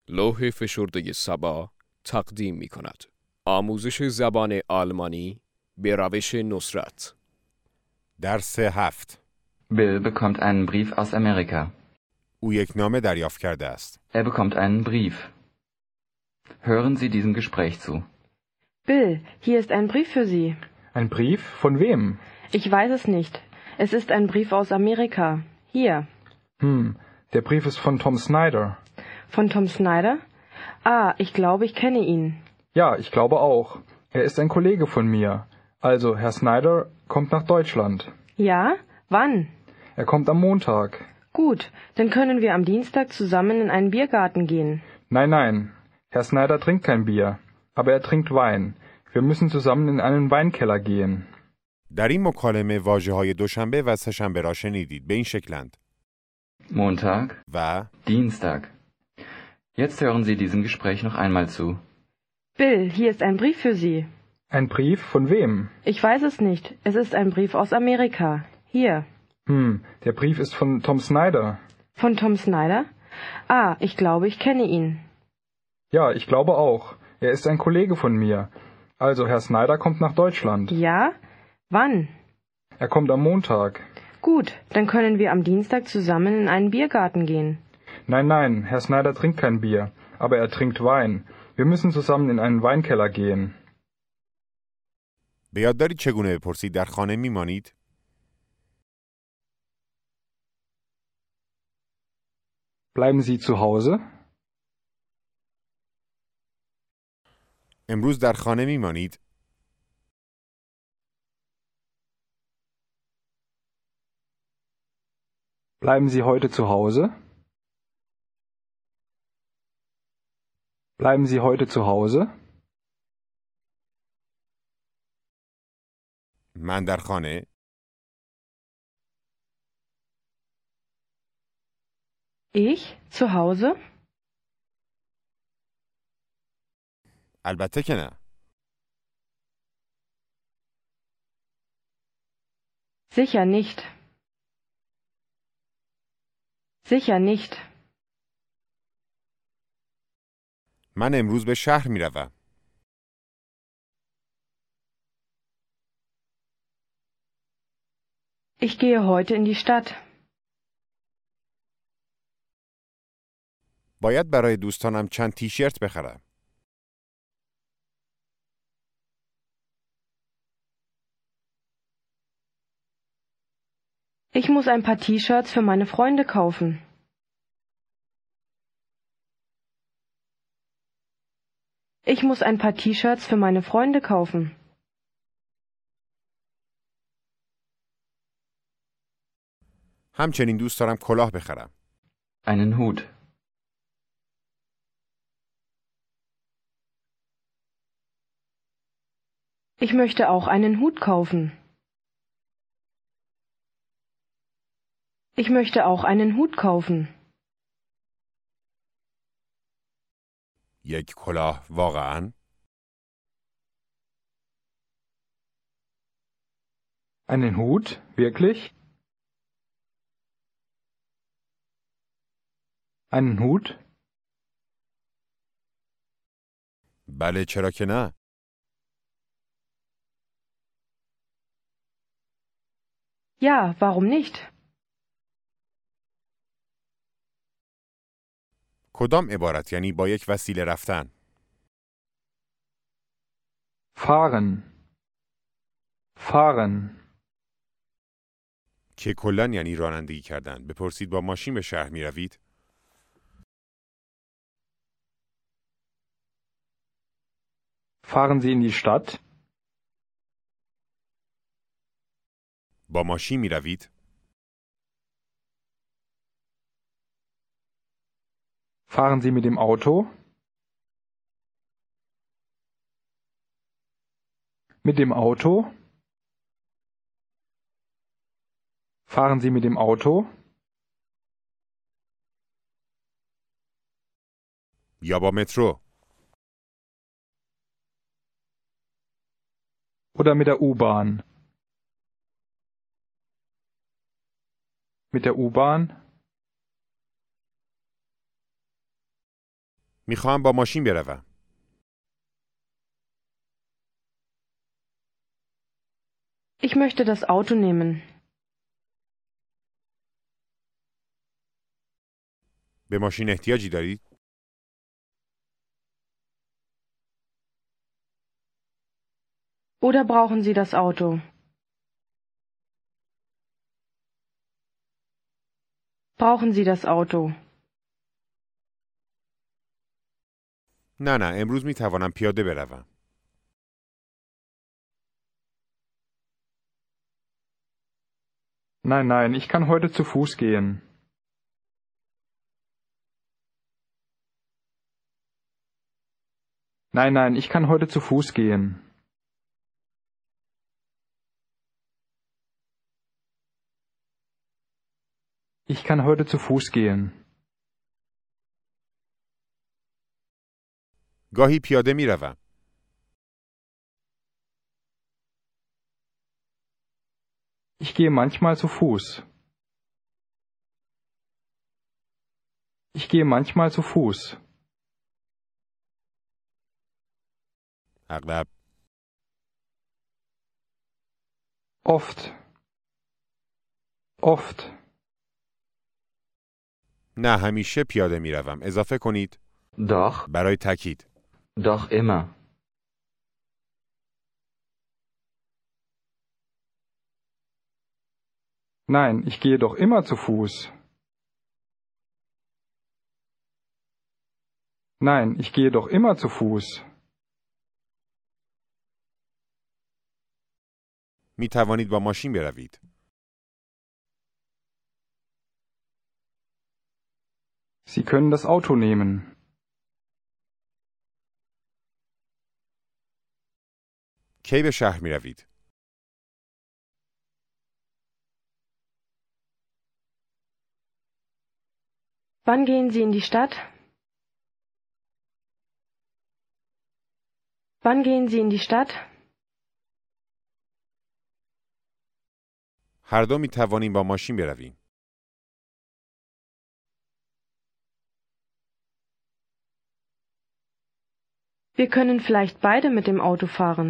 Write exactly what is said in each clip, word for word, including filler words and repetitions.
لوح فشرده سبا تقدیم می کند. آموزش زبان آلمانی به روش نصرت. درس هفت. Bill bekommt einen Brief aus Amerika. او یک نامه دریافت کرده است. Er bekommt einen Brief. Hören Sie diesem Gespräch zu. Bill, hier ist ein Brief für Sie. Ein Brief? Von wem? Ich weiß es nicht. Es ist ein Brief aus Amerika. Hier. Hm, der Brief ist von Tom Snyder. Von Tom Snyder? Ah, ich glaube, ich kenne ihn. Ja, ich glaube auch. Er ist ein Kollege von mir. Also, Herr Snyder kommt nach Deutschland. Ja? Wann? Er kommt am Montag. Gut, dann können wir am Dienstag zusammen in einen Biergarten gehen. Nein, nein. Herr Snyder trinkt kein Bier, aber er trinkt Wein. Wir müssen zusammen in einen Weinkeller gehen. در این مکالمه واژه‌های دوشنبه و سه‌شنبه را شنیدید. به این شکلند: Montag, و Dienstag. Jetzt hören Sie diesem Gespräch noch einmal zu. Bill, hier ist ein Brief für Sie. Ein Brief? Von wem? Ich weiß es nicht. Es ist ein Brief aus Amerika. Hier. Hm, der Brief ist von Tom Snyder. Von Tom Snyder? Ah, ich glaube, ich kenne ihn. Ja, ich glaube auch. Er ist ein Kollege von mir. Also, Herr Snyder kommt nach Deutschland. Ja? Wann? Er kommt am Montag. Gut, dann können wir am Dienstag zusammen in einen Biergarten gehen. Nein, nein, Herr Snyder trinkt kein Bier, aber er trinkt Wein. Wir müssen zusammen in einen Weinkeller gehen. به یاد دارید چگونه بپرسید در خانه میمانید؟ Bleiben Sie zu Hause? امروز در خانه میمانید؟ Bleiben Sie heute zu Hause? Bleiben Sie heute zu Hause? من در خانه. Ich? Zu Hause? البته که نه. Sicher nicht. Sicher nicht. من امروز به شهر میروم. Ich gehe heute in die Stadt. باید برای دوستانم چند تیشرت بخرم. Ich muss ein paar T-Shirts für meine Freunde kaufen. Ich muss ein paar T-Shirts für meine Freunde kaufen. همچنین دوست دارم کلاه بخرم. Einen Hut. Ich möchte auch einen Hut kaufen. Ich möchte auch einen Hut kaufen. یک کلاه واقعاً؟ Einen Hut? Wirklich? Einen Hut? بله چرا که نه؟ Ja, warum nicht? کدام عبارت یعنی با یک وسیله رفتن؟ Fahren. Fahren. که کلاً یعنی رانندگی کردن. بپرسید با ماشین به شهر می روید؟ Fahren Sie in die Stadt? با ماشین می روید؟ Fahren Sie mit dem Auto? Mit dem Auto? Fahren Sie mit dem Auto? یا با مترو؟ Oder mit der U-Bahn? Mit der U-Bahn? میخواهم با ماشین بروم. Ich möchte das Auto nehmen. به ماشین احتیاجی دارید؟ Oder brauchen Sie das Auto? Brauchen Sie das Auto? نه نه امروز میتوانم پیاده بروم. Nein, nein, ich kann heute zu Fuß gehen. Nein, nein, ich kann heute zu Fuß gehen. Ich kann heute zu Fuß gehen. گاهی پیاده میروم. Ich gehe manchmal zu Fuß. Ich gehe manchmal zu Fuß. اغلب. Oft. Oft. نه همیشه پیاده میروم. اضافه کنید. Doch, برای تاکید. doch immer. Nein, ich gehe doch immer zu Fuß. Nein, ich gehe doch immer zu Fuß. می توانید با ماشین بروید. Sie können das Auto nehmen. کی به شهر می روید؟ Wann gehen Sie in die Stadt? Wann gehen Sie in die Stadt? هر دو می توانیم با ماشین برویم. Wir können vielleicht beide mit dem Auto fahren.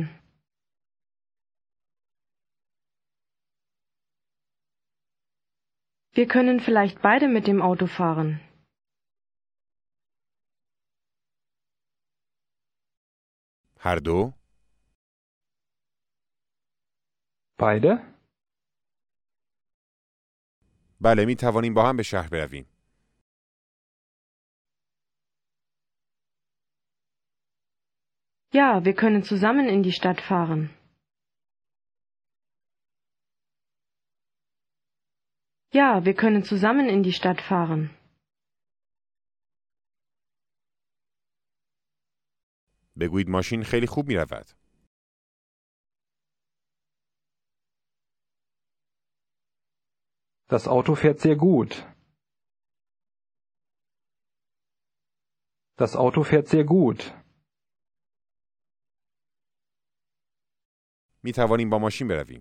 Wir können vielleicht beide mit dem Auto fahren. هر دو؟ Beide? بله می توانیم با هم به شهر برویم. Ja, wir können zusammen in die Stadt fahren. Ja, wir können zusammen in die Stadt fahren. بگویید ماشین خیلی خوب می رود. Das Auto fährt sehr gut. Das Auto fährt sehr gut. می توانیم با ماشین برویم.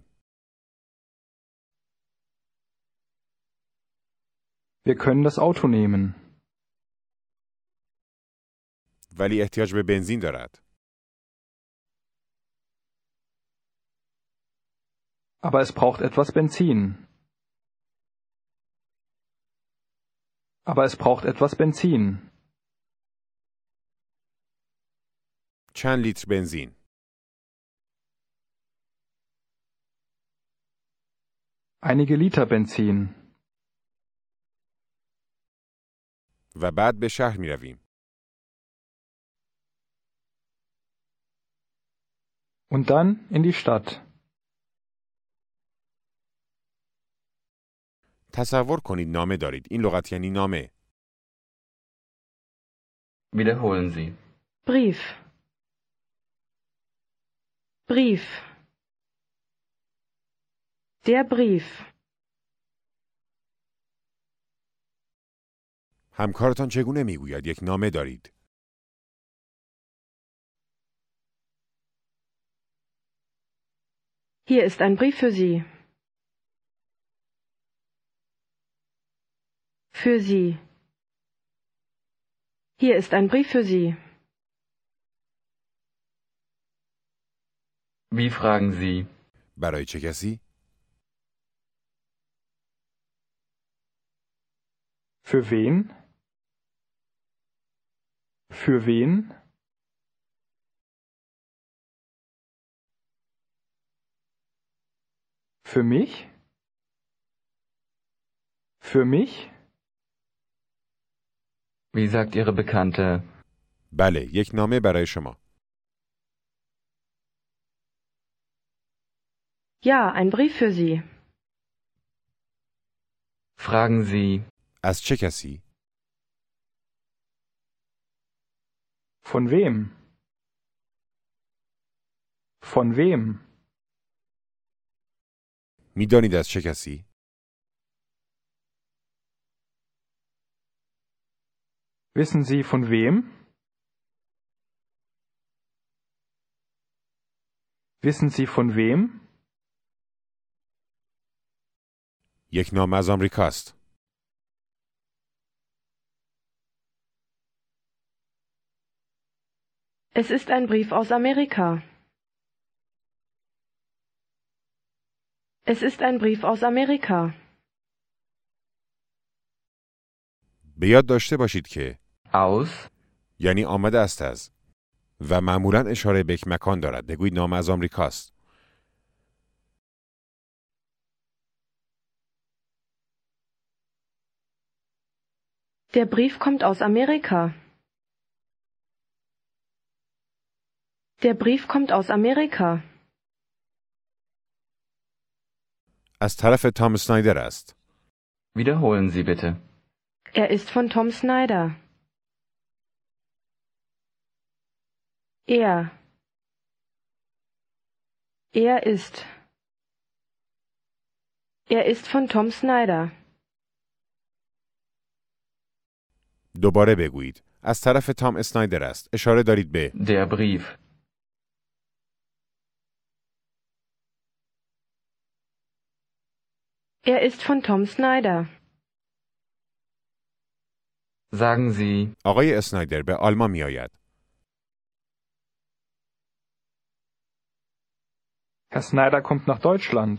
Wir können das Auto nehmen. ولی احتیاج به بنزین دارد. Aber es braucht etwas Benzin. Aber es braucht etwas Benzin. چند لیتر بنزین؟ Einige Liter Benzin. و بعد به شهر می رویم. Und dann in die Stadt. تصور کنید نامه دارید. این لغت یعنی نامه. Wiederholen Sie. Brief. Brief. Der Brief. همکارتان چگونه می گوید یک نامه دارید؟ Hier ist ein Brief für Sie. Für Sie. Hier ist ein Brief für Sie. Wie fragen Sie? برای چه کسی؟ Für wen? Für wen? Für mich? Für mich? Wie sagt Ihre Bekannte? بله، یک نامه برای شما. Ja, ein Brief für Sie. Fragen Sie, از چه کسی؟ Von wem? Von wem? میدانید از چه کسی؟ Wissen Sie von wem? Wissen Sie von wem? یک نامه از آمریکاست. Es ist ein Brief aus Amerika. Es ist ein Brief aus Amerika. به یاد داشته باشید که aus, یعنی آمده است از و معمولاً اشاره به یک مکان دارد. بگویید نامه از آمریکاست. Der Brief kommt aus Amerika. Der Brief kommt aus Amerika. از طرف تام سنایدر است. wiederholen Sie bitte. Er ist von Tom Snyder. Er. Er ist. Er ist von Tom Snyder. دوباره بگویید. از طرف تام اسنایدر است. اشاره دارید به Der Brief. Er ist von Tom Snyder. Sagen Sie, آقای اسنایدر به آلمان می آید. Herr Snyder kommt nach Deutschland.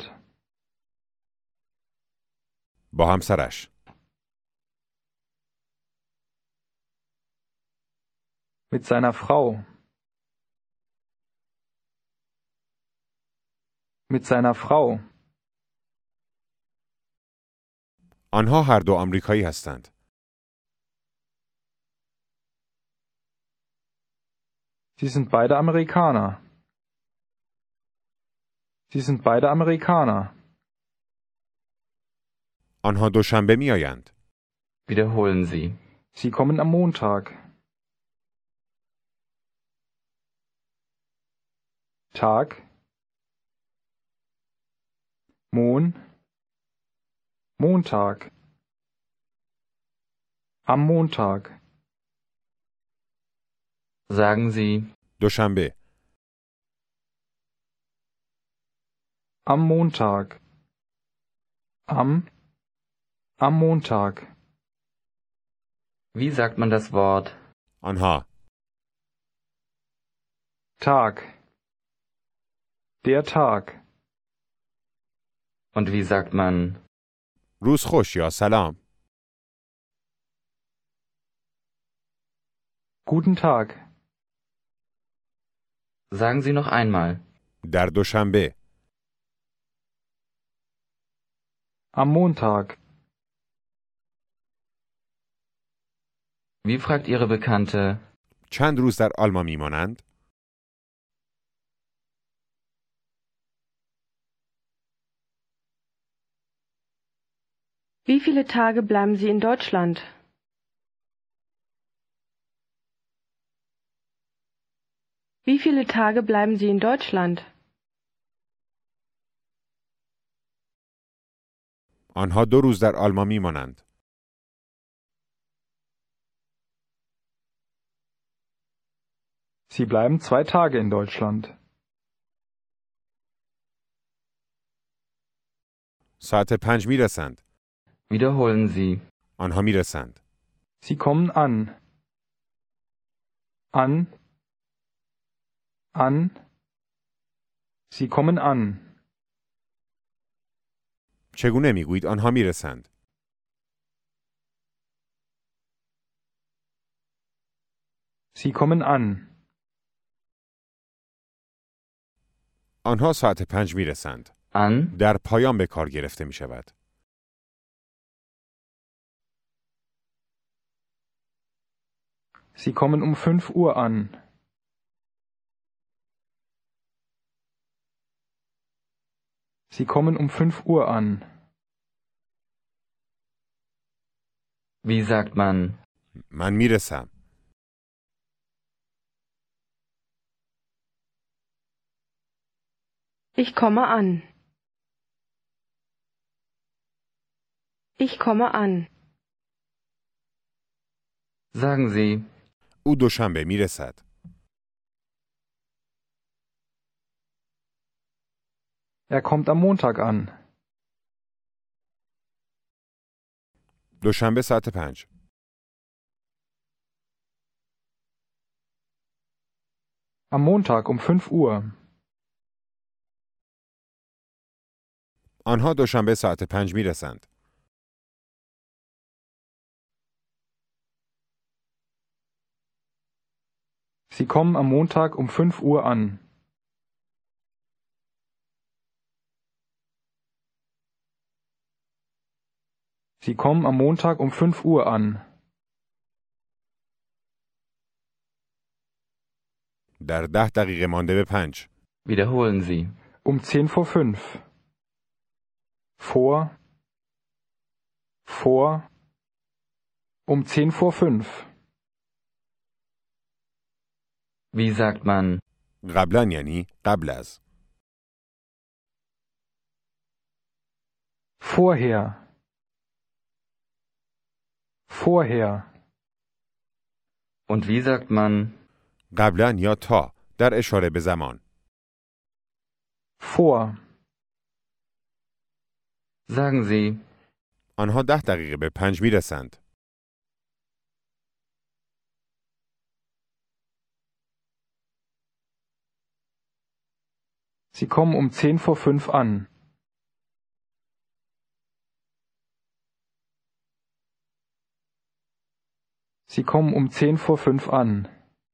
با همسرش. Mit seiner Frau. Mit seiner Frau. آنها هر دو آمریکایی هستند. Sie sind beide Amerikaner. Sie sind beide Amerikaner. آنها دوشنبه می آیند. wiederholen Sie. Sie kommen am Montag. Tag. Mon. Montag. Am Montag. Sagen Sie, دوشنبه. Am Montag. Am. Am Montag. wie sagt man das Wort آنها. Tag. Der Tag. und wie sagt man روز خوش یا سلام. Guten Tag. Sagen Sie noch einmal. در دوشنبه. Am Montag. Wie fragt Ihre Bekannte, چند روز در آلمان می مانند؟ Wie viele Tage bleiben Sie in Deutschland? Wie viele Tage bleiben Sie in Deutschland? آنها دو روز در آلمان می مانند. Sie bleiben zwei Tage in Deutschland. ساعت پنج می رسند. wiederholen Sie. آنها می رسند. Sie kommen an. An. An. Sie kommen an. چگونه میگویید آنها میرسند؟ Sie kommen an. آنها ساعت پنج میرسند. An. در پایان به کار گرفته می شود. Sie kommen um fünf Uhr an. Sie kommen um fünf Uhr an. Wie sagt man? من میرسم. Ich komme an. Ich komme an. Sagen Sie. او دوشنبه میرسد. Er kommt am Montag an. دوشنبه ساعت پنج. Am Montag um fünf Uhr. آنها دوشنبه ساعت پنج میرسند. Sie kommen am Montag um fünf Uhr an. Sie kommen am Montag um fünf Uhr an. در ده دقیقه مانده به پنج. Wiederholen Sie. Um zehn vor fünf. Vor. Vor. Um zehn vor fünf. Wie sagt man? قبلا یعنی قبل از. Vorher. Vorher. Und wie sagt man? قبلا یا تا در اشاره به زمان. Vor. Sagen Sie. آنها ده دقیقه به پنج میرسند. Sie kommen um zehn vor fünf an. Sie kommen um zehn vor fünf an.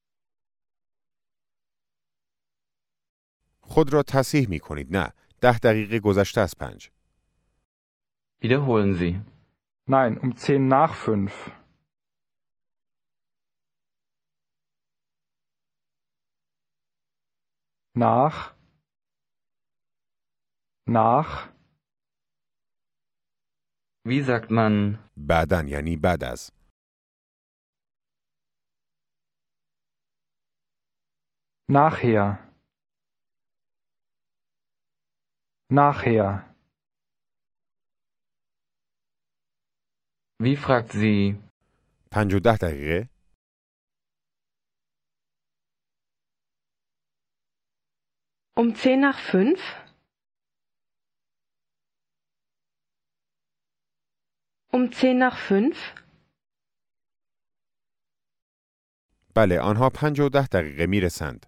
خود را تصحیح می کنید. نه. ده دقیقه گذشته از پنج. Wiederholen Sie. Nein, um zehn nach fünf. Nach. Nach. Wie sagt man? بعدن یعنی بعد از. Nachher. Nachher. Wie fragt sie? پنج و ده دقیقه. Um zehn nach fünf? Um zehn nach fünf? بله آنها پنج و ده دقیقه می رسند.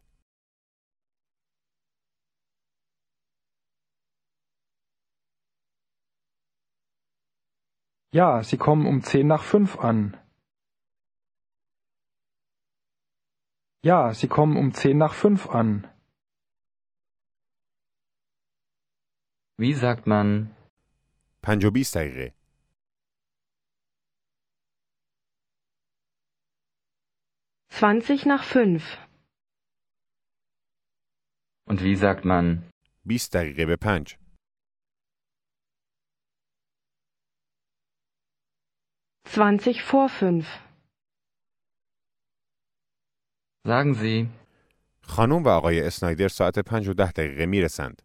Ja, Sie kommen um zehn nach fünf an. Ja, Sie kommen um zehn nach fünf an. Wie sagt man? پنج و بیست دقیقه. Zwanzig nach fünf. Und wie sagt man? بیست دقیقه به پنج. Zwanzig vor fünf. Sagen Sie. خانم و آقای اسنایدر ساعت پنج و ده دقیقه می رسند.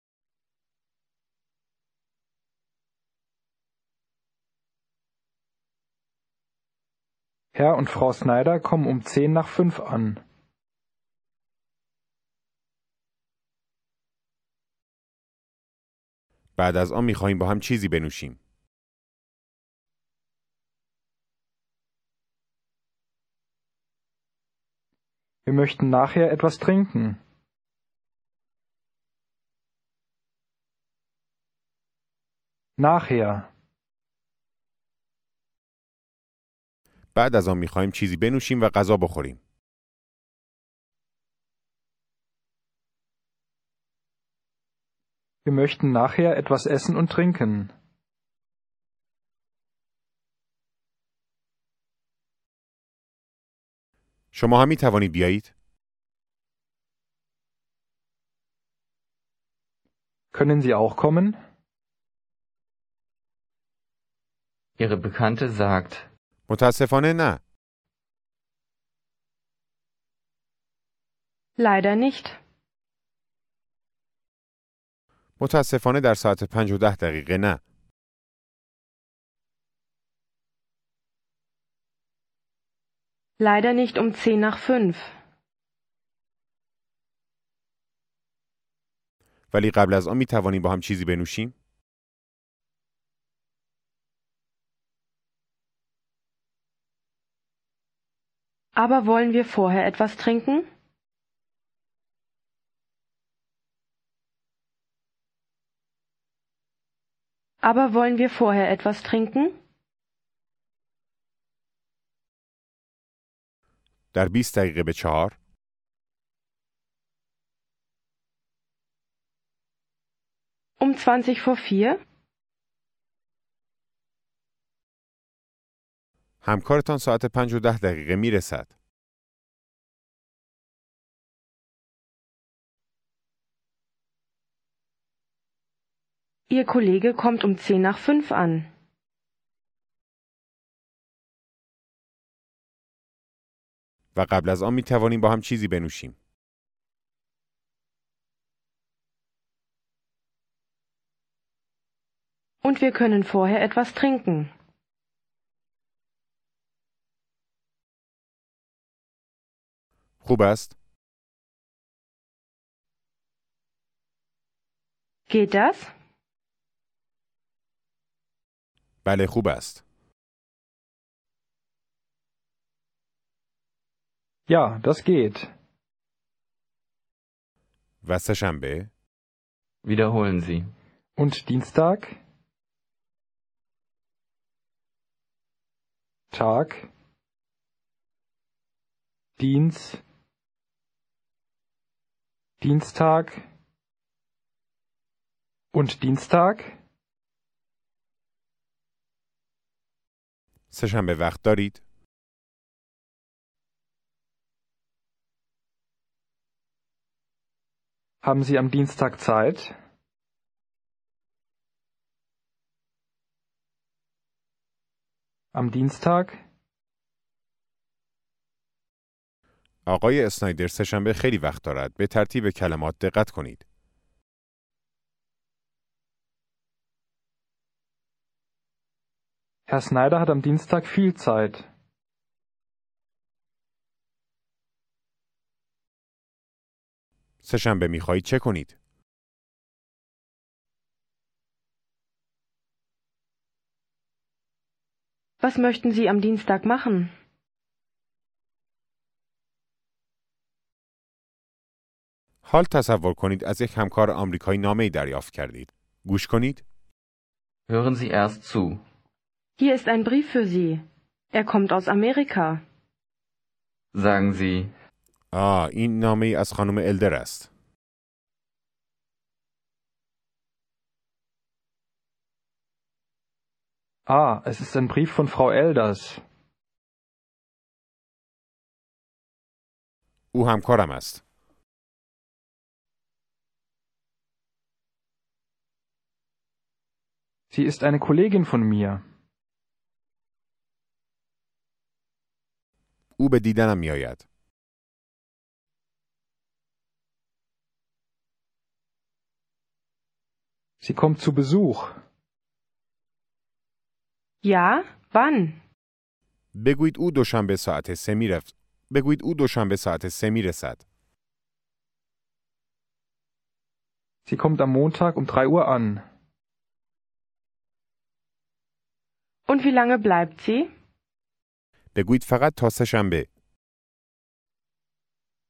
Herr und Frau Snyder kommen um zehn nach fünf an. بعد از آن می خواهیم با هم چیزی بنوشیم. Wir möchten nachher etwas trinken. Nachher. بعد از آن می‌خواهیم چیزی بنوشیم و غذا بخوریم. Wir möchten nachher etwas essen und trinken. شما هم می‌توانید بیایید؟ Können Sie auch kommen? Ihre Bekannte sagt, متاسفانه نه. Leider nicht. متاسفانه در ساعت پنج و ده دقیقه نه. Leider nicht um zehn nach fünf. ولی قبل از آن می‌توانیم با هم چیزی بنوشیم؟ Aber wollen wir vorher etwas trinken? Aber wollen wir vorher etwas trinken? در بیست دقیقه به چهار. Um zwanzig vor vier? همکارتان ساعت پنج و ده دقیقه میرسد. Ihr Kollege kommt um zehn nach fünf an. و قبل از آن می توانیم با هم چیزی بنوشیم. Und wir können vorher etwas trinken. خوب است؟ Geht das? بله خوب است. Ja, das geht. و سه‌شنبه؟ wiederholen Sie. Und Dienstag? Tag? Dienst? Dienstag? Und Dienstag? سه‌شنبه وقت دارید؟ Haben Sie am Dienstag Zeit? Am Dienstag? آقای اسنایدر سه‌شنبه خیلی وقت دارد. به ترتیب کلمات دقت کنید. Herr Snyder hat am Dienstag viel Zeit. سه‌شنبه می‌خواهید چه کنید؟ Was möchten Sie am Dienstag machen? حال تصور کنید از یک همکار آمریکایی نامه‌ای دریافت کردید. گوش کنید. Hören Sie erst zu. Hier ist ein Brief für Sie. Er kommt aus Amerika. Sagen Sie, آه، این نامه‌ای از خانم الدر است. Ah, es ist ein Brief von Frau Elders. او همکارم است. Sie ist eine Kollegin von mir. او به دیدنم می‌آید. Sie kommt zu Besuch. Ja, wann? بگویید او دوشنبه ساعت سه میرفت. بگویید او دوشنبه ساعت سه میرسد. Sie kommt am Montag um drei Uhr an. Und wie lange bleibt sie? بگویید فقط تا سه‌شنبه.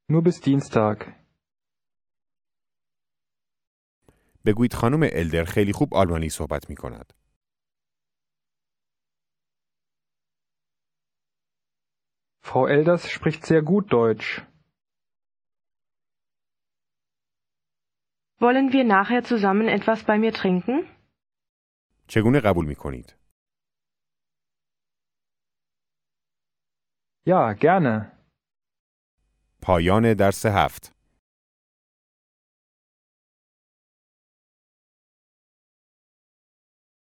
Nur bis Dienstag. بگویید خانم الدر خیلی خوب آلمانی صحبت می کند. Frau Elders spricht sehr gut Deutsch. Wollen wir nachher zusammen etwas bei mir trinken? چگونه قبول می کنید؟ Ja, gerne. پایان درس هفت.